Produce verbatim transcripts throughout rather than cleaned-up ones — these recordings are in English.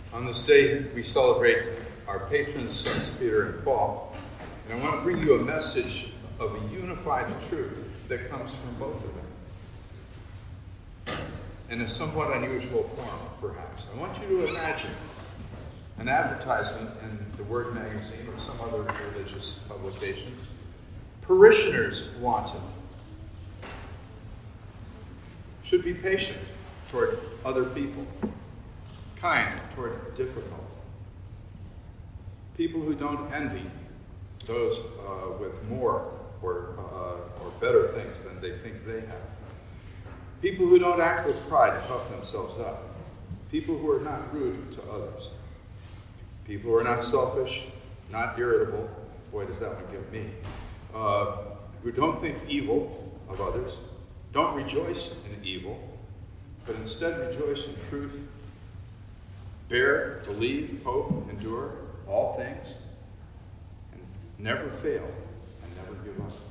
On this day, we celebrate our patrons, Saints Peter and Paul. And I want to bring you a message of a unified truth that comes from both of them. In a somewhat unusual form, perhaps. I want you to imagine an advertisement in the Word magazine or some other religious publication. Parishioners wanted. Should be patient toward other people. Kind toward difficult. People who don't envy those uh, with more or, uh, or better things than they think they have. People who don't act with pride and puff themselves up. People who are not rude to others. People who are not selfish, not irritable. Boy, does that one give me. Uh, who don't think evil of others. Don't rejoice in evil, but instead rejoice in truth. Bear, believe, hope, endure all things, and never fail and never give up.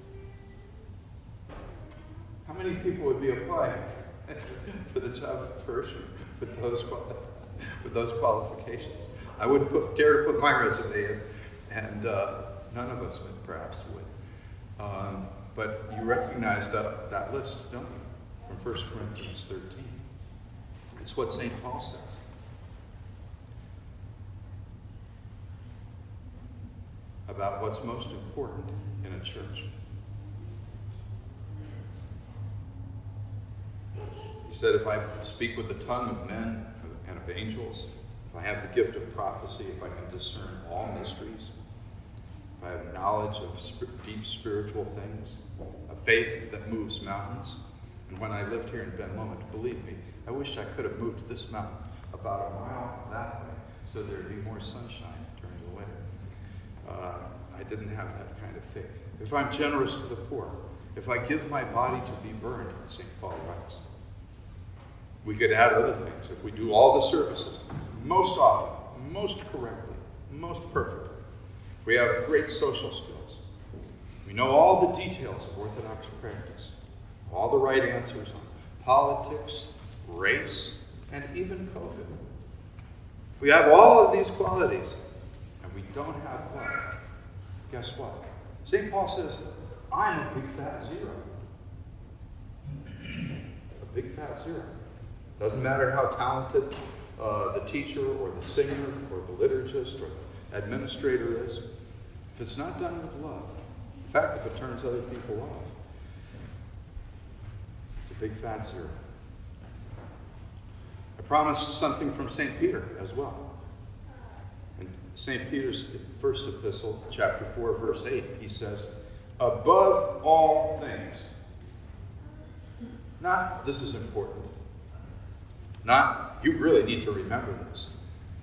How many people would be applying for the job of parishioner with those with those qualifications? I wouldn't put, dare to put my resume in, and uh, none of us would, perhaps would. Um, but you recognize that, that list, don't you? From First Corinthians thirteen. It's what Saint Paul says. About what's most important in a church. He said, if I speak with the tongue of men and of angels, if I have the gift of prophecy, if I can discern all mysteries, if I have knowledge of sp- deep spiritual things, a faith that moves mountains. And when I lived here in Ben Lomond, believe me, I wish I could have moved this mountain about a mile that way so there'd be more sunshine during the winter. Uh, I didn't have that kind of faith. If I'm generous to the poor, if I give my body to be burned, Saint Paul writes. We could add other things. If we do all the services, most often, most correctly, most perfectly, if we have great social skills, we know all the details of Orthodox practice, all the right answers on politics, race, and even COVID. If we have all of these qualities, and we don't have love, guess what? Saint Paul says, I'm a big fat zero. A big fat zero. Doesn't matter how talented uh, the teacher or the singer or the liturgist or the administrator is. If it's not done with love, in fact, if it turns other people off, it's a big fat zero. I promised something from Saint Peter as well. In Saint Peter's first epistle, chapter four, verse eight, he says, above all things. Not, this is important. Not, you really need to remember this.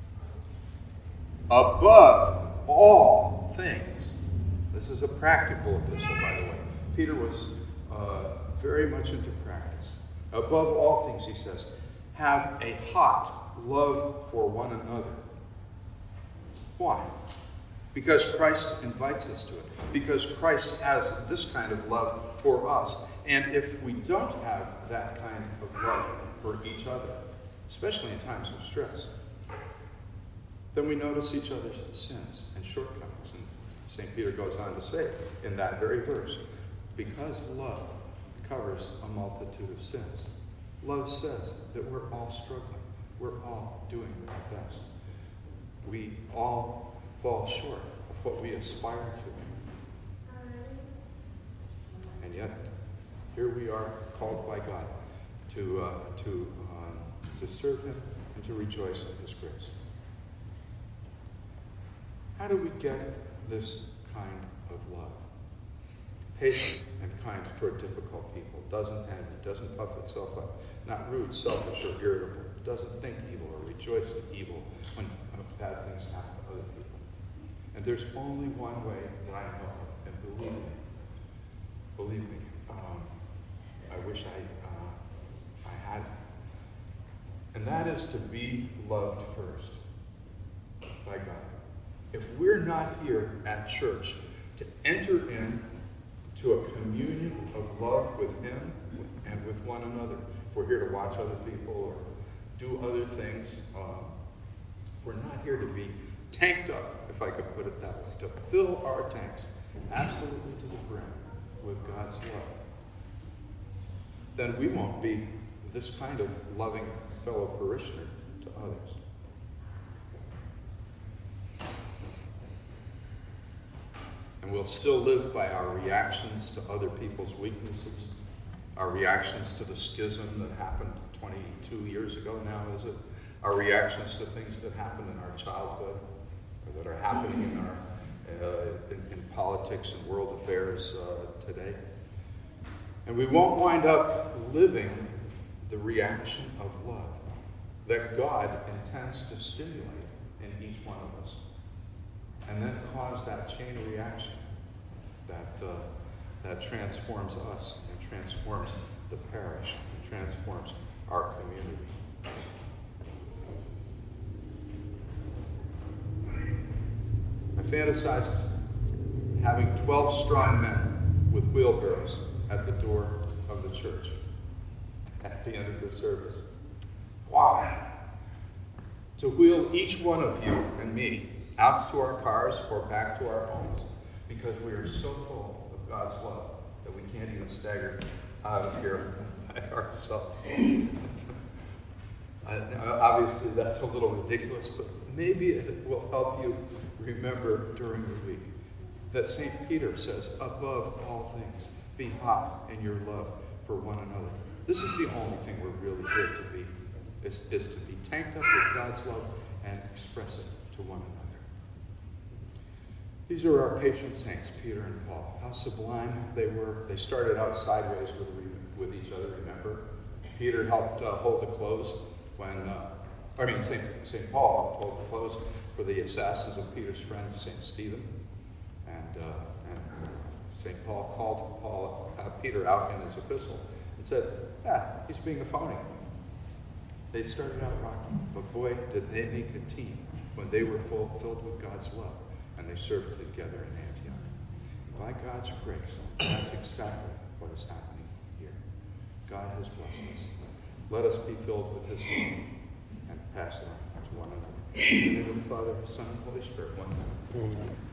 Above all things. This is a practical epistle, by the way. Peter was uh, very much into practice. Above all things, he says, have a hot love for one another. Why? Because Christ invites us to it. Because Christ has this kind of love for us. And if we don't have that kind of love for each other, especially in times of stress, then we notice each other's sins and shortcomings. And Saint Peter goes on to say in that very verse, because love covers a multitude of sins. Love says that we're all struggling. We're all doing our best. We all fall short of what we aspire to. And yet, here we are called by God to uh, to uh, to serve Him and to rejoice in His grace. How do we get this kind of love? Patient and kind toward difficult people, doesn't envy, doesn't puff itself up, not rude, selfish, or irritable, doesn't think evil or rejoice in evil when bad things happen to other people. And there's only one way that I know of, and believe me, believe me, um, I wish I uh, I had, and that is to be loved first by God. If we're not here at church to enter in to a communion of love with Him and with one another, if we're here to watch other people or do other things, uh, We're not here to be tanked up, if I could put it that way, to fill our tanks absolutely to the brim with God's love. Then we won't be this kind of loving fellow parishioner to others. And we'll still live by our reactions to other people's weaknesses, our reactions to the schism that happened twenty-two years ago now, is it? Our reactions to things that happened in our childhood, or that are happening in our uh, in, in politics and world affairs uh, today. And we won't wind up living the reaction of love that God intends to stimulate in each one of us, and then cause that chain reaction that uh, that transforms us and transforms the parish and transforms our community. I fantasized having twelve strong men with wheelbarrows at the door of the church at the end of the service. Wow! To wheel each one of you and me out to our cars or back to our homes, because we are so full of God's love that we can't even stagger out of here by ourselves. Uh, obviously, that's a little ridiculous, but maybe it will help you remember during the week that Saint Peter says, above all things, be hot in your love for one another. This is the only thing we're really here to be, is, is to be tanked up with God's love and express it to one another. These are our patron saints, Peter and Paul. How sublime they were. They started out sideways with, with each other, remember? Peter helped uh, hold the clothes when, uh, I mean, Saint Saint Paul helped hold the clothes for the assassins of Peter's friend, Saint Stephen. And, uh, and Saint Paul called Paul, uh, Peter out in his epistle and said, ah, he's being a phony. They started out rocky, but boy, did they make a team when they were full, filled with God's love, and they served together in Antioch. By God's grace, that's exactly what is happening here. God has blessed us. Let us be filled with his love and pass it on to one another. In the name of the Father, the Son, and the Holy Spirit, one man.